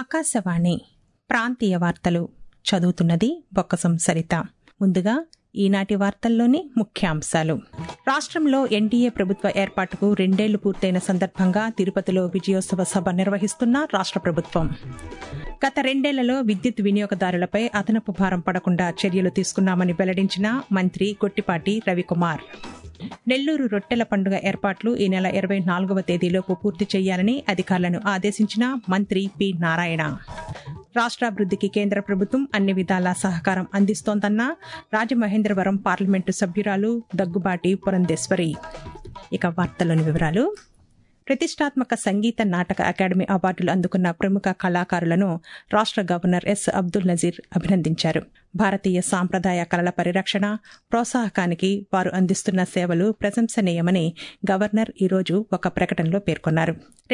ఆకాశవాణి ప్రాంతీయ వార్తలు చదువుతున్నది బొక్కసం సరిత. ముందుగా ఈనాటి వార్తల్లోని ముఖ్యాంశాలు. రాష్ట్రంలో ఎన్డీఏ ప్రభుత్వ ఏర్పాటుకు 2 ఏళ్లు పూర్తయిన సందర్భంగా తిరుపతిలో విజయోత్సవ సభ నిర్వహిస్తున్న రాష్ట్ర ప్రభుత్వం. గత 2 ఏళ్లలో విద్యుత్ వినియోగదారులపై అదనపు భారం పడకుండా చర్యలు తీసుకున్నామని వెల్లడించిన మంత్రి గొట్టిపాటి రవికుమార్. నెల్లూరు రొట్టెల పండుగ ఏర్పాట్లు ఈ నెల 24వ తేదీలోపు పూర్తి చేయాలని అధికారులను ఆదేశించిన మంత్రి పి. నారాయణ. రాష్ట్రాభివృద్ధికి కేంద్ర ప్రభుత్వం అన్ని విధాలా సహకారం అందిస్తోందన్న రాజమహేంద్రవరం పార్లమెంటు సభ్యురాలు దగ్గుబాటి పురంధేశ్వరి. ఇక వార్తల్లోని వివరాలు. ప్రతిష్టాత్మక సంగీత నాటక అకాడమీ అవార్డులు అందుకున్న ప్రముఖ కళాకారులను రాష్ట్ర గవర్నర్ ఎస్. అబ్దుల్ నజీర్ అభినందించారు. భారతీయ సాంప్రదాయ కళల పరిరక్షణ, ప్రోత్సాహకానికి వారు అందిస్తున్న సేవలు ప్రశంసనీయమని గవర్నర్ ఈరోజు ఒక ప్రకటనలో పేర్కొన్నారు.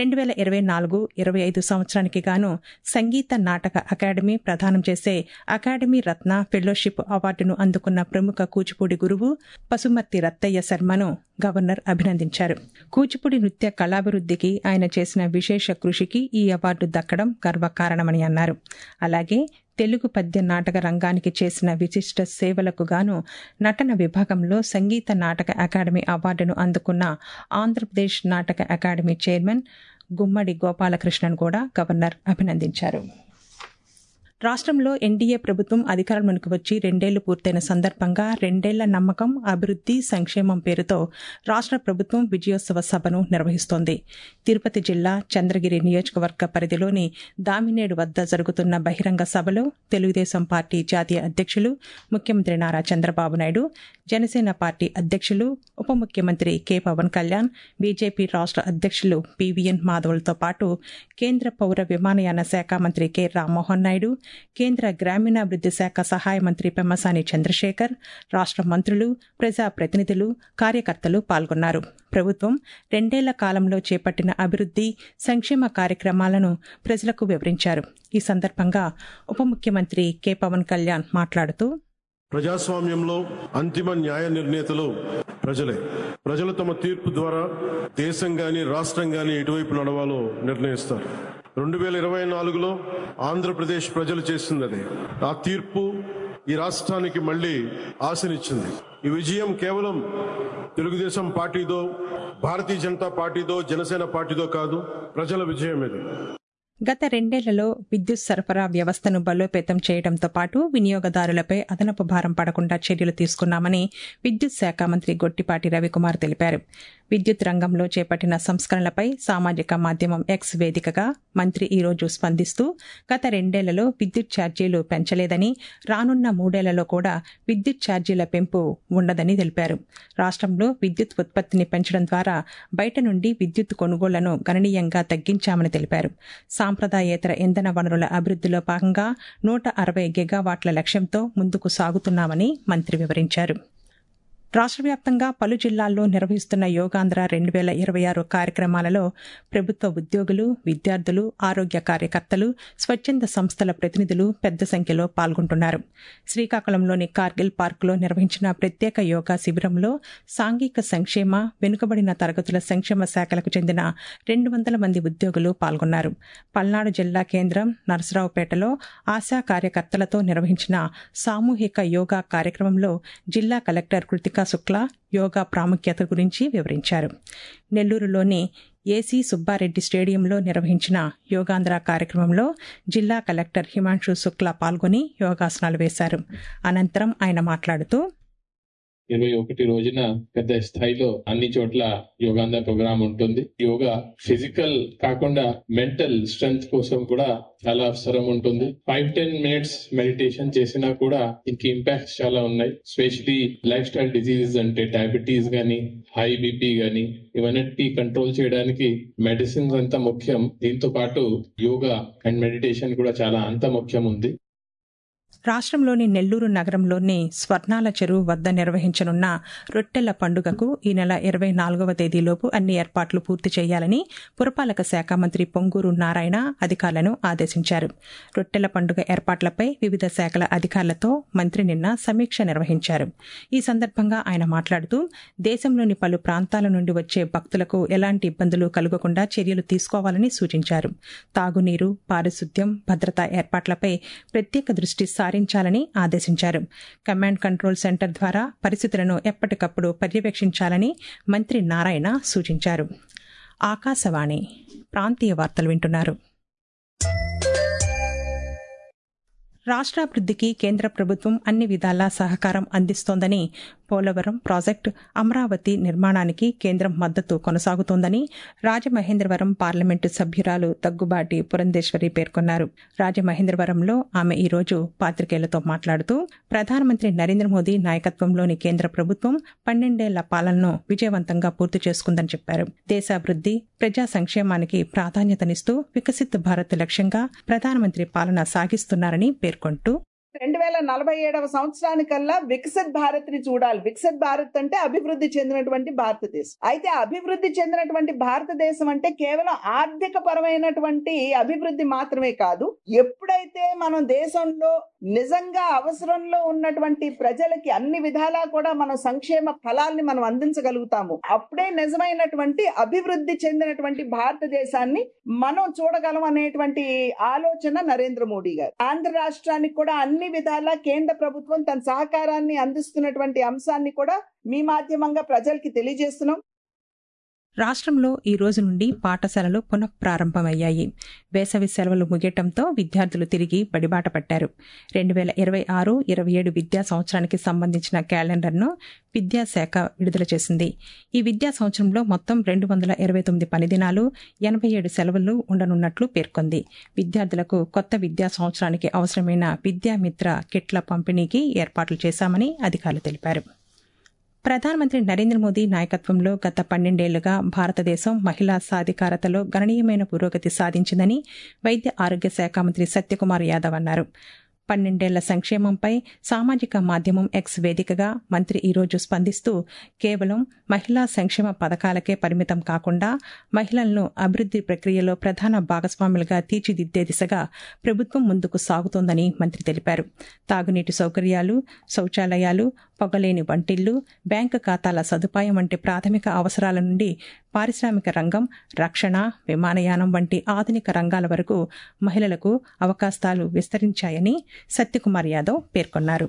2024-25 సంవత్సరానికి గాను సంగీత నాటక అకాడమీ ప్రదానం చేసే అకాడమీ రత్న ఫెలోషిప్ అవార్డును అందుకున్న ప్రముఖ కూచిపూడి గురువు పసుమర్తి రత్తయ్య శర్మను గవర్నర్ అభినందించారు. కూచిపూడి నృత్య కళాభివృద్ధికి ఆయన చేసిన విశేష కృషికి ఈ అవార్డు దక్కడం గర్వకారణమని అన్నారు. అలాగే తెలుగు పద్య నాటక రంగానికి చేసిన విశిష్ట సేవలకు గాను నటన విభాగంలో సంగీత నాటక అకాడమీ అవార్డును అందుకున్న ఆంధ్రప్రదేశ్ నాటక అకాడమీ చైర్మన్ గుమ్మడి గోపాలకృష్ణన్ కూడా గవర్నర్ అభినందించారు. రాష్ట్రంలో ఎన్డీఏ ప్రభుత్వం అధికారంలోకి వచ్చి 2 ఏళ్లు పూర్తయిన సందర్భంగా 2 ఏళ్ల నమ్మకం, అభివృద్ధి, సంక్షేమం పేరుతో రాష్ట్ర ప్రభుత్వం విజయోత్సవ సభను నిర్వహిస్తోంది. తిరుపతి జిల్లా చంద్రగిరి నియోజకవర్గ పరిధిలోని దామినేడు వద్ద జరుగుతున్న బహిరంగ సభలో తెలుగుదేశం పార్టీ జాతీయ అధ్యక్షులు ముఖ్యమంత్రి నారా చంద్రబాబు నాయుడు, జనసేన పార్టీ అధ్యక్షులు ఉప ముఖ్యమంత్రి కె. పవన్ కళ్యాణ్, బీజేపీ రాష్ట్ర అధ్యక్షులు పివిఎన్ మాధవ్లతో పాటు కేంద్ర పౌర విమానయాన శాఖ మంత్రి కె. రామ్మోహన్ నాయుడు, కేంద్ర గ్రామీణాభివృద్ధి శాఖ సహాయ మంత్రి పెమ్మసాని చంద్రశేఖర్, రాష్ట్ర మంత్రులు, ప్రజాప్రతినిధులు, కార్యకర్తలు పాల్గొన్నారు. ప్రభుత్వం 2 ఏళ్ల కాలంలో చేపట్టిన అభివృద్ధి, సంక్షేమ కార్యక్రమాలను ప్రజలకు వివరించారు. ఈ సందర్భంగా ఉప ముఖ్యమంత్రి కె. పవన్ కళ్యాణ్ మాట్లాడుతూ, ప్రజాస్వామ్యంలో అంతిమ న్యాయ నిర్ణేతలు ప్రజలే. ప్రజలు తమ తీర్పు ద్వారా దేశం గాని రాష్ట్రం గాని ఎటువైపు నడవాలో నిర్ణయిస్తారు. 2024లో ఆంధ్రప్రదేశ్ ప్రజలు చేసింది అదే. ఆ తీర్పు ఈ రాష్ట్రానికి మళ్లీ ఆశనిచ్చింది. ఈ విజయం కేవలం తెలుగుదేశం పార్టీదో, భారతీయ జనతా పార్టీదో, జనసేన పార్టీదో కాదు, ప్రజల విజయం ఇది. గత 2 ఏళ్లలో విద్యుత్ సరఫరా వ్యవస్థను బలోపేతం చేయడంతో పాటు వినియోగదారులపై అదనపు భారం పడకుండా చర్యలు తీసుకున్నామని విద్యుత్ శాఖ మంత్రి గొట్టిపాటి రవికుమార్ తెలిపారు. విద్యుత్ రంగంలో చేపట్టిన సంస్కరణలపై సామాజిక మాధ్యమం ఎక్స్ వేదికగా మంత్రి ఈరోజు స్పందిస్తూ, గత 2 ఏళ్లలో విద్యుత్ ఛార్జీలు పెంచలేదని, రానున్న 3 ఏళ్లలో కూడా విద్యుత్ ఛార్జీల పెంపు ఉండదని తెలిపారు. రాష్ట్రంలో విద్యుత్ ఉత్పత్తిని పెంచడం ద్వారా బయట నుండి విద్యుత్ కొనుగోళ్లను గణనీయంగా తగ్గించామని తెలిపారు. సాంప్రదాయేతర ఇంధన వనరుల అభివృద్ధిలో భాగంగా 160 గిగావాట్ల లక్ష్యంతో ముందుకు సాగుతున్నామని మంత్రి వివరించారు. రాష్ట్ర వ్యాప్తంగా పలు జిల్లాల్లో నిర్వహిస్తున్న యోగాంధ్ర 2026 కార్యక్రమాలలో ప్రభుత్వ ఉద్యోగులు, విద్యార్థులు, ఆరోగ్య కార్యకర్తలు, స్వచ్ఛంద సంస్థల ప్రతినిధులు పెద్ద సంఖ్యలో పాల్గొంటున్నారు. శ్రీకాకుళంలోని కార్గిల్ పార్కులో నిర్వహించిన ప్రత్యేక యోగా శిబిరంలో సాంఘిక సంక్షేమ, వెనుకబడిన తరగతుల సంక్షేమ శాఖలకు చెందిన 200 మంది ఉద్యోగులు పాల్గొన్నారు. పల్నాడు జిల్లా కేంద్రం నరసరావుపేటలో ఆశా కార్యకర్తలతో నిర్వహించిన సామూహిక యోగా కార్యక్రమంలో జిల్లా కలెక్టర్ కృతికా శుక్లా యోగా ప్రాముఖ్యత గురించి వివరించారు. నెల్లూరులోని ఏసీ సుబ్బారెడ్డి స్టేడియంలో నిర్వహించిన యోగాంధ్ర కార్యక్రమంలో జిల్లా కలెక్టర్ హిమాంశు శుక్లా పాల్గొని యోగాసనాలు వేశారు. అనంతరం ఆయన మాట్లాడుతూ, 21 రోజున పెద్ద స్థాయిలో అన్ని చోట్ల యోగాంధ్ర ప్రోగ్రామ్ ఉంటుంది. యోగా ఫిజికల్ కాకుండా మెంటల్ స్ట్రెంగ్త్ కోసం కూడా చాలా అవసరం ఉంటుంది. 5-10 మినిట్స్ మెడిటేషన్ చేసినా కూడా దీనికి ఇంపాక్ట్స్ చాలా ఉన్నాయి. స్పెషలీ లైఫ్ స్టైల్ డిజీజెస్ అంటే డయాబెటీస్ గానీ, హై బీపీ గానీ, ఇవన్నీ కంట్రోల్ చేయడానికి మెడిసిన్స్ అంత ముఖ్యం. దీంతో పాటు యోగా అండ్ మెడిటేషన్ కూడా చాలా అంత ముఖ్యం ఉంది. రాష్ట్రంలోని నెల్లూరు నగరంలోని స్వర్ణాల చెరువు వద్ద నిర్వహించనున్న రొట్టెల పండుగకు ఈ నెల 24వ తేదీలోపు అన్ని ఏర్పాట్లు పూర్తి చేయాలని పురపాలక శాఖ మంత్రి పొంగూరు నారాయణ అధికారులను ఆదేశించారు. రొట్టెల పండుగ ఏర్పాట్లపై వివిధ శాఖల అధికారులతో మంత్రి నిన్న సమీక్ష నిర్వహించారు. ఈ సందర్భంగా ఆయన మాట్లాడుతూ దేశంలోని పలు ప్రాంతాల నుండి వచ్చే భక్తులకు ఎలాంటి ఇబ్బందులు కలగకుండా చర్యలు తీసుకోవాలని సూచించారు. తాగునీరు, పారిశుద్ధ్యం, భద్రతా ఏర్పాట్లపై ప్రత్యేక దృష్టి సారించాలని ఆదేశించారు. కమాండ్ కంట్రోల్ సెంటర్ ద్వారా పరిస్థితులను ఎప్పటికప్పుడు పర్యవేక్షించాలని మంత్రి నారాయణ సూచించారు. ఆకాశవాణి ప్రాంతీయ వార్తలు వింటున్నారు. రాష్ట్రాభివృద్ధికి కేంద్ర ప్రభుత్వం అన్ని విధాలా సహకారం అందిస్తోందని, పోలవరం ప్రాజెక్టు, అమరావతి నిర్మాణానికి కేంద్రం మద్దతు కొనసాగుతోందని రాజమహేంద్రవరం పార్లమెంటు సభ్యురాలు దగ్గుబాటి పురంధేశ్వరి పేర్కొన్నారు. రాజమహేంద్రవరంలో ఆమె ఈరోజు పాత్రికేయులతో మాట్లాడుతూ ప్రధానమంత్రి నరేంద్ర మోదీ నాయకత్వంలోని కేంద్ర ప్రభుత్వం 12 ఏళ్ల పాలనను విజయవంతంగా పూర్తి చేసుకుందని చెప్పారు. దేశాభివృద్ధి, ప్రజా సంక్షేమానికి ప్రాధాన్యతనిస్తూ వికసిత్ భారత్ లక్ష్యంగా ప్రధానమంత్రి పాలన సాగిస్తున్నారని పేర్కొంటూ 2047వ సంవత్సరానికల్లా వికసిత్ భారత్ ని చూడాలి. వికసిత్ భారత్ అంటే అభివృద్ధి చెందినటువంటి భారతదేశం. అయితే అభివృద్ధి చెందినటువంటి భారతదేశం అంటే కేవలం ఆర్థిక పరమైనటువంటి అభివృద్ధి మాత్రమే కాదు. ఎప్పుడైతే మనం దేశంలో నిజంగా అవసరంలో ఉన్నటువంటి ప్రజలకి అన్ని విధాలా కూడా మనం సంక్షేమ ఫలాల్ని మనం అందించగలుగుతాము, అప్పుడే నిజమైనటువంటి అభివృద్ధి చెందినటువంటి భారతదేశాన్ని మనం చూడగలం అనేటువంటి ఆలోచన నరేంద్ర మోడీ గారు. ఆంధ్ర రాష్ట్రానికి కూడా అన్ని విధాలా కేంద్ర ప్రభుత్వం తన సహకారాన్ని అందిస్తున్నటువంటి అంశాన్ని కూడా మీ మాధ్యమంగా ప్రజలకి తెలియజేస్తున్నాం. రాష్ట్రంలో ఈ రోజు నుండి పాఠశాలలు పునఃప్రారంభమయ్యాయి. వేసవి సెలవులు ముగియటంతో విద్యార్థులు తిరిగి బడిబాట పట్టారు. 2026-27 విద్యా సంవత్సరానికి సంబంధించిన క్యాలెండర్ను విద్యాశాఖ విడుదల చేసింది. ఈ విద్యా సంవత్సరంలో మొత్తం 229 పని దినాలు, 87 సెలవులు ఉండనున్నట్లు పేర్కొంది. విద్యార్థులకు కొత్త విద్యా సంవత్సరానికి అవసరమైన విద్యామిత్ర కిట్ల పంపిణీకి ఏర్పాట్లు చేశామని అధికారులు తెలిపారు. ప్రధానమంత్రి నరేంద్ర మోదీ నాయకత్వంలో గత 12 ఏళ్లుగా భారతదేశం మహిళా సాధికారతలో గణనీయమైన పురోగతి సాధించిందని వైద్య ఆరోగ్య శాఖ మంత్రి సత్యకుమార్ యాదవ్ అన్నారు. 12 ఏళ్ల సంక్షేమంపై సామాజిక మాధ్యమం ఎక్స్ వేదికగా మంత్రి ఈరోజు స్పందిస్తూ కేవలం మహిళా సంక్షేమ పథకాలకే పరిమితం కాకుండా మహిళలను అభివృద్ధి ప్రక్రియలో ప్రధాన భాగస్వాములుగా తీర్చిదిద్దే దిశగా ప్రభుత్వం ముందుకు సాగుతోందని మంత్రి తెలిపారు. తాగునీటి సౌకర్యాలు, శౌచాలయాలు, పొగలేని వంటిళ్లు, బ్యాంకు ఖాతాల సదుపాయం వంటి ప్రాథమిక అవసరాల నుండి పారిశ్రామిక రంగం, రక్షణ, విమానయానం వంటి ఆధునిక రంగాల వరకు మహిళలకు అవకాశాలు విస్తరించాయని సత్యకుమార్ యాదవ్ పేర్కొన్నారు.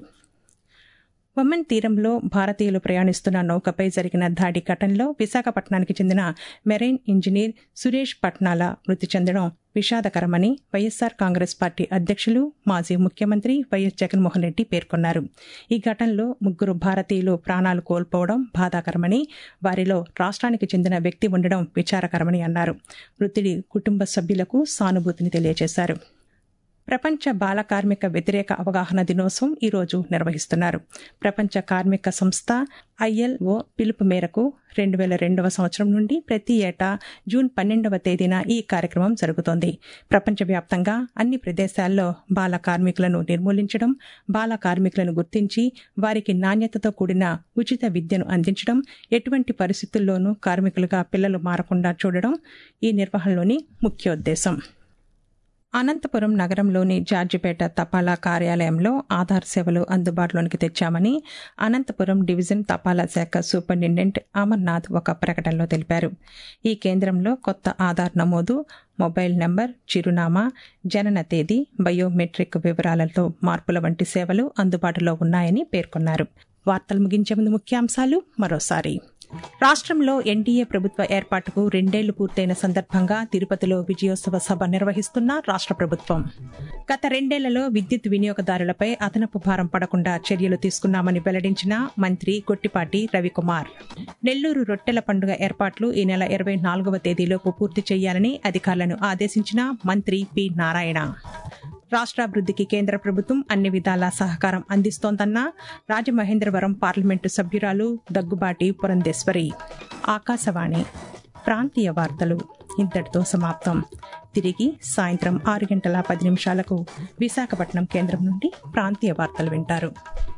ఒమన్ తీరంలో భారతీయులు ప్రయాణిస్తున్న నౌకపై జరిగిన దాడి ఘటనలో విశాఖపట్నానికి చెందిన మెరైన్ ఇంజనీర్ సురేష్ పట్నాల మృతి చెందడం విషాదకరమని వైఎస్సార్ కాంగ్రెస్ పార్టీ అధ్యక్షులు, మాజీ ముఖ్యమంత్రి వైఎస్ జగన్మోహన్ రెడ్డి పేర్కొన్నారు. ఈ ఘటనలో 3 భారతీయులు ప్రాణాలు కోల్పోవడం బాధాకరమని, వారిలో రాష్ట్రానికి చెందిన వ్యక్తి ఉండడం విచారకరమని అన్నారు. మృతుడి కుటుంబ సభ్యులకు సానుభూతిని తెలియజేశారు. ప్రపంచ బాల కార్మిక వ్యతిరేక అవగాహన దినోత్సవం ఈరోజు నిర్వహిస్తున్నారు. ప్రపంచ కార్మిక సంస్థ ILO పిలుపు మేరకు 2002వ సంవత్సరం నుండి ప్రతి ఏటా జూన్ 12వ తేదీన ఈ కార్యక్రమం జరుగుతోంది. ప్రపంచవ్యాప్తంగా అన్ని ప్రదేశాల్లో బాల కార్మికులను నిర్మూలించడం, బాల కార్మికులను గుర్తించి వారికి నాణ్యతతో కూడిన ఉచిత విద్యను అందించడం, ఎటువంటి పరిస్థితుల్లోనూ కార్మికులుగా పిల్లలు మారకుండా చూడడం ఈ నిర్వహణలోని ముఖ్యోద్దేశం. అనంతపురం నగరంలోని జార్జిపేట తపాలా కార్యాలయంలో ఆధార్ సేవలు అందుబాటులోనికి తెచ్చామని అనంతపురం డివిజన్ తపాలా శాఖ సూపరింటెండెంట్ అమర్నాథ్ ఒక ప్రకటనలో తెలిపారు. ఈ కేంద్రంలో కొత్త ఆధార్ నమోదు, మొబైల్ నంబర్, చిరునామా, జనన తేదీ, బయోమెట్రిక్ వివరాలతో మార్పుల వంటి సేవలు అందుబాటులో ఉన్నాయని పేర్కొన్నారు. వార్తలు ముగించే ముందు ముఖ్యాంశాలు మరోసారి. రాష్ట్రంలో ఎన్డీఏ ప్రభుత్వ ఏర్పాటుకు 2 ఏళ్లు పూర్తయిన సందర్భంగా తిరుపతిలో విజయోత్సవ సభ నిర్వహిస్తున్న రాష్ట్ర ప్రభుత్వం. గత 2 ఏళ్లలో విద్యుత్ వినియోగదారులపై అదనపు భారం పడకుండా చర్యలు తీసుకున్నామని వెల్లడించిన మంత్రి గొట్టిపాటి రవికుమార్. నెల్లూరు రొట్టెల పండుగ ఏర్పాట్లు ఈ నెల 24వ తేదీలోపు పూర్తి చేయాలని అధికారులను ఆదేశించిన మంత్రి పి నారాయణ. రాష్ట్రాభివృద్ధికి కేంద్ర ప్రభుత్వం అన్ని విధాలా సహకారం అందిస్తోందన్న రాజమహేంద్రవరం పార్లమెంటు సభ్యురాలు దగ్గుబాటి పురంధేశ్వరి. ఆకాశవాణి ప్రాంతీయ వార్తలు ఇంతటితో సమాప్తం. తిరిగి సాయంత్రం 6:10 విశాఖపట్నం కేంద్రం నుండి ప్రాంతీయ వార్తలు వింటారు.